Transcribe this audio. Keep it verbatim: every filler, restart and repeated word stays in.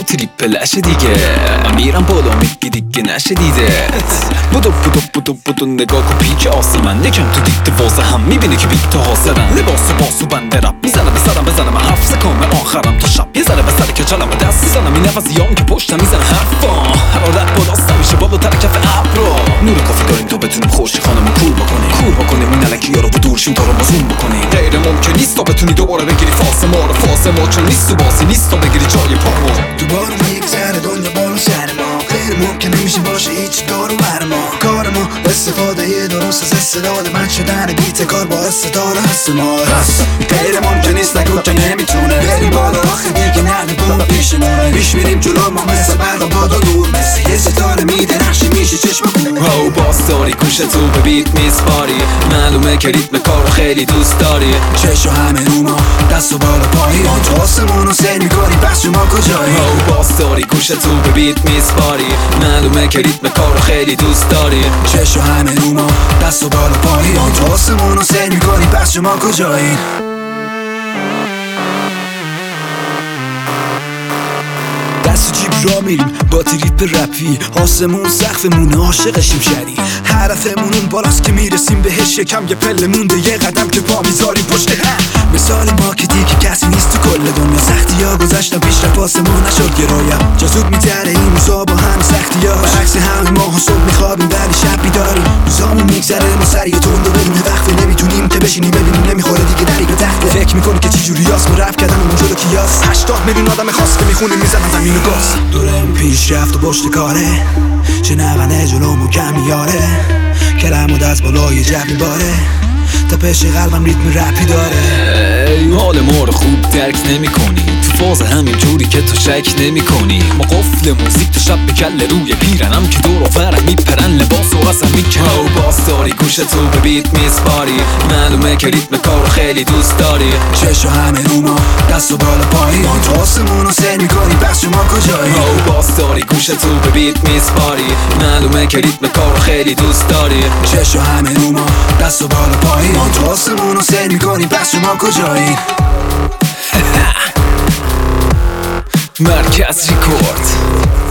تریپلشه دیگه. من میرم بالا میگی دیگه نشه دیده. بودو بودو بودو بودو نگاه کن پیک آسمن، یکم تو دیده واسه هم میبینه که بیت حاضرن. لباس باسو بنده رب میزنم بسرم بزنم حفظ کام آخرم تا شب یه ذره بسر که چلم دست میزنم. این نفسیام که پشتم میزنه حرفا، حرارت بالاست همیشه بالاتر کف ابرا. نور کافی داریم تا بتونیم خوشی خانمو کور بکنیم کور بکنیم این الکی ها رو با دورشیم تا رو مزون بکنیم. غیر ممکن نیست تا بتونی دوباره بگیری فاس ما رو. فاس ما چون نیست و باسی نیست تا بگیری جای پامو. دوباره میگذره دنیا بالا سر ما، غیر ممکن نمیشه باشه هیچ دارو بر ما. کار ما استفاده درست از استعداد من شدن بیت کار با استعداد هست ما هست. غیر ممکن نیست نگو که نمیتونه بریم بالا آخه دیگه نده بوم پیشمونه. پیش میریم جلو ما مثل برق باد و دور، مثل یه ستاره میدرخشی میشه چشم کور. او باس داری گوشتو به بیت میسپاری، معلومه که ریتم کارو خیلی دوست داری. چشو همه رو ما دست و بالا پایی، ما تو آسمونو سیر میکنی پس شما کجایی؟ او باس داری گوشتو به بیت میسپاری، معلومه که ریتم کارو خیلی دوست داری. چشو همه رو ما دست و بالا پایی، ما تو آسمونو سیر میکنی پس شما کجایی؟ دست و جیب را میریم با تریپ رپی، آسمون سقفمونه عاشقشیم شری. هدفمون اون بالاست که میرسیم بهش، یکم یه پله مونده یه قدم که پا میذاریم پشت هم. مثال ما که دیگه کسی نیست تو کل دنیا، سختی ها گذشتن پیشرفت آسمون نشد گرایم. جذوب میتره این روزا با همه سختی ها، برعکس همه ماه صبح میخوابیم ولی شب بیداریم. روزامون میگذره ما سریع تند و بدون وقفه، نمیتونیم که بشینیم ببینیم نمیخوره دیگه دری به تخته. فکر میکنی که چی جوریاست ما رپ کردن اون جلو کیاس. هشتاد میلیون آدم خاص که میخونیم میزنن زمین و گاز. دورم پیش رفت و پشت کاره، شنونده جلومو کم میاره. کلمو دست بالای جب میباره، تا پیش قلبم ریتم رپی داره. حال ما رو خوب درک نمی کنی، تو فاز همین جوری که تو شک نمی کنی. ما قفل موزیک تو شب به کل روی پیرنم که دور آورم میپرن لباس و قسم میکنم. او باس داری گوشتو به بیت میسپاری، معلومه که ریتم کارو خیلی دوست داری. چشو همه رو ما دست و بالا پایی، ما تو آسمونو سیر میکنی پس شما کجایی؟ او باس داری گوشتو به بیت میسپاری، معلومه که ریتم کارو خیلی دوست داری. چشو همه رو ما دست و بالا پایی، ما تو آسمونو سیر میکنی پس شما کجایی؟ مرکز ریکورد.